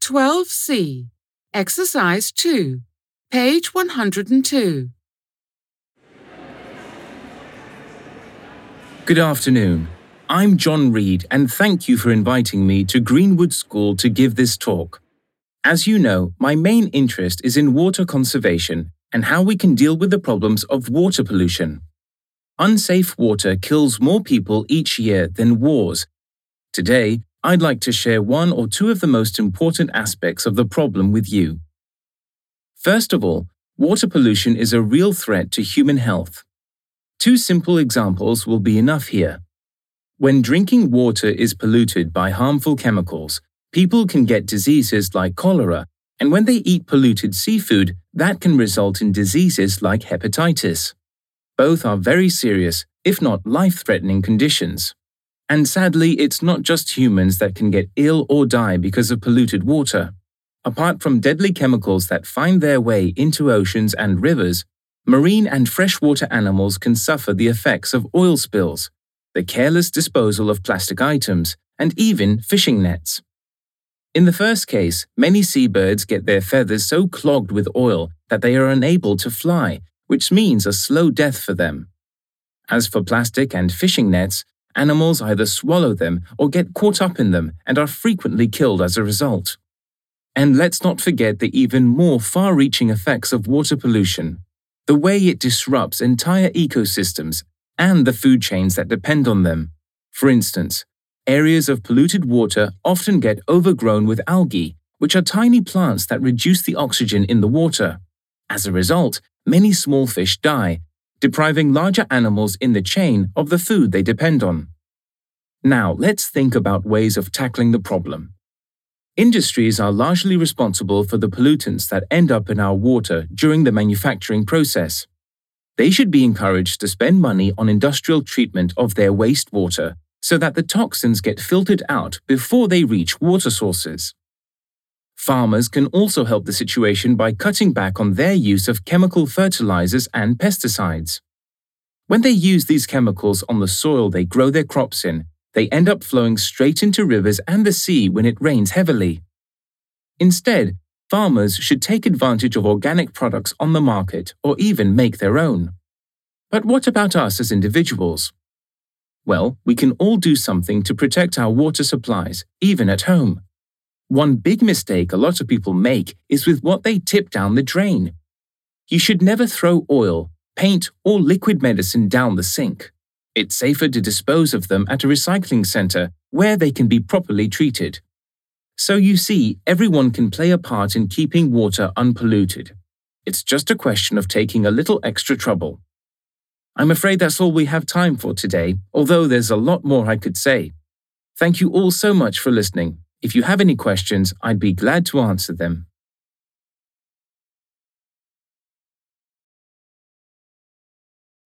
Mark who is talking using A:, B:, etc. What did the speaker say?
A: 12C, Exercise 2, page 102.
B: Good afternoon. I'm John Reed, and thank you for inviting me to Greenwood School to give this talk. As you know, my main interest is in water conservation and how we can deal with the problems of water pollution. Unsafe water kills more people each year than wars. Today, I'd like to share one or two of the most important aspects of the problem with you. First of all, water pollution is a real threat to human health. Two simple examples will be enough here. When drinking water is polluted by harmful chemicals, people can get diseases like cholera, and when they eat polluted seafood, that can result in diseases like hepatitis. Both are very serious, if not life-threatening conditions. And sadly, it's not just humans that can get ill or die because of polluted water. Apart from deadly chemicals that find their way into oceans and rivers, marine and freshwater animals can suffer the effects of oil spills, the careless disposal of plastic items, and even fishing nets. In the first case, many seabirds get their feathers so clogged with oil that they are unable to fly, which means a slow death for them. As for plastic and fishing nets, animals either swallow them or get caught up in them and are frequently killed as a result. And let's not forget the even more far-reaching effects of water pollution, the way it disrupts entire ecosystems and the food chains that depend on them. For instance, areas of polluted water often get overgrown with algae, which are tiny plants that reduce the oxygen in the water. As a result, many small fish die, depriving larger animals in the chain of the food they depend on. Now, let's think about ways of tackling the problem. Industries are largely responsible for the pollutants that end up in our water during the manufacturing process. They should be encouraged to spend money on industrial treatment of their wastewater so that the toxins get filtered out before they reach water sources. Farmers can also help the situation by cutting back on their use of chemical fertilizers and pesticides. When they use these chemicals on the soil they grow their crops in, they end up flowing straight into rivers and the sea when it rains heavily. Instead, farmers should take advantage of organic products on the market or even make their own. But what about us as individuals? Well, we can all do something to protect our water supplies, even at home. One big mistake a lot of people make is with what they tip down the drain. You should never throw oil, paint, or liquid medicine down the sink. It's safer to dispose of them at a recycling center where they can be properly treated. So you see, everyone can play a part in keeping water unpolluted. It's just a question of taking a little extra trouble. I'm afraid that's all we have time for today, although there's a lot more I could say. Thank you all so much for listening. If you have any questions, I'd be glad to answer them.